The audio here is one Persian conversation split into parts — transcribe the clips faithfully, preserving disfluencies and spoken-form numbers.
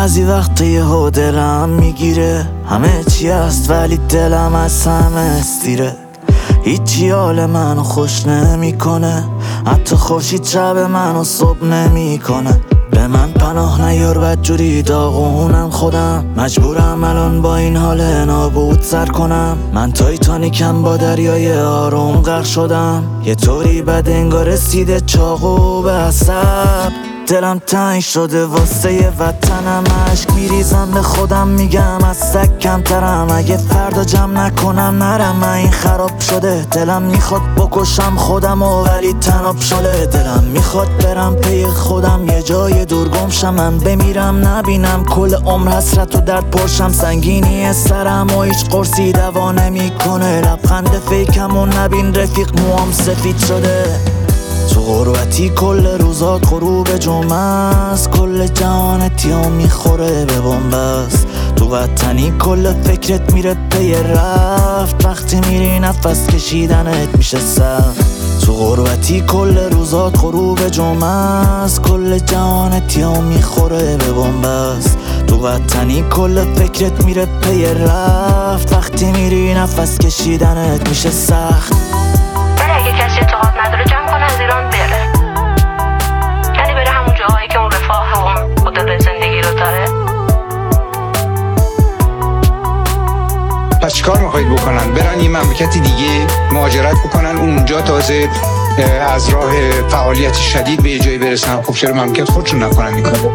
بعضی وقت یهو دلم میگیره همه چی هست ولی دلم از همه استیره. هیچی حال منو خوش نمیکنه، حتی خورشید شب منو صبح نمیکنه. به من پناه نیار بدجوری داغونم خودم، مجبورم الان با این حال نابود سر کنم. من تایتانیکم با دریای آروم غرق شدم، یه طوری بد انگار رسیده چاقو به عصب. دلم تنگ شده واسه یه وطنم، عشق میریزم به خودم میگم از سگ کمترم. اگه فردا جمع نکنم نرم، من این خراب شده. دلم میخواد بکشم خودم و ولی تناب شده. دلم میخواد برم پی خودم یه جای دور گمشم، من بمیرم نبینم کل عمر حسرت و درد پرشم. سنگینی سرم و هیچ قرصی دوا نمیکنه، لبخند فیکم و نبین رفیق موام سفید شده. تو غربتی کل روزات غروب جمعه است، کل جهانتی هم میخوره به بنبست. تو وطنی کل فکرت میره پی رفت، وقتی میری نفس کشیدنت میشه سخت. تو غربتی کل روزات غروب جمعه است، کل جهانتی هم میخوره به بنبست. تو وطنی کل فکرت میره پی رفت، وقتی میری نفس کشیدنت میشه سخت. ولی اگه کسی اعتقاد نداره جمع کنه از ایران بره، یعنی بره همون جاهایی که اون رفاه و اون قدرت زندگی رو داره. پس چیکار میخواید بکنن؟ برن یه مملکت دیگه مهاجرت بکنن، اونجا تازه از راه فعالیت شدید به یه جایی برسن؟ خب چرا مملکت خودشون نکنن این کارو؟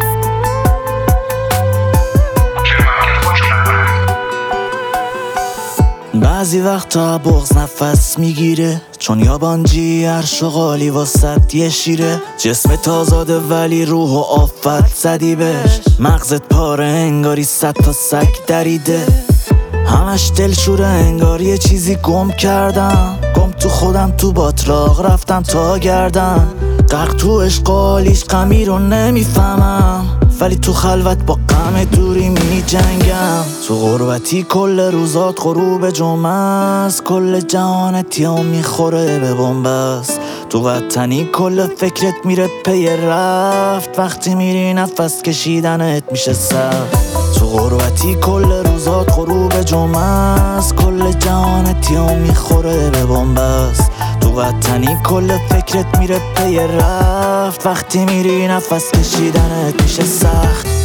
بعضی وقتا بغض نفس میگیره، چون یابانجی عرش و قالی واسط یه شیره. جسمت آزاده ولی روح و آفت زدی بهش، مغزت پاره انگاری صد تا سگ دریده. همش دلشوره انگار یه چیزی گم کردم، گم تو خودم تو باطلاق رفتم تا گردم. غرق تو عشق و حالیش غمی رو نمیفهمم، ولی تو خلوت با غم دوری می جنگم. تو غربتی کل روزات غروب جمعه است، کل جهانتی هم میخوره به بنبست. تو وطنی کل فکرت میره پی رفت، وقتی میری نفس کشیدنت میشه سخت. تو غربتی کل روزات غروب جمعه است، کل جهانتی هم میخوره به بنبست. تو وطنی کل فکرت میره پی رفت، وقتی میری نفس کشیدنت میشه سخت.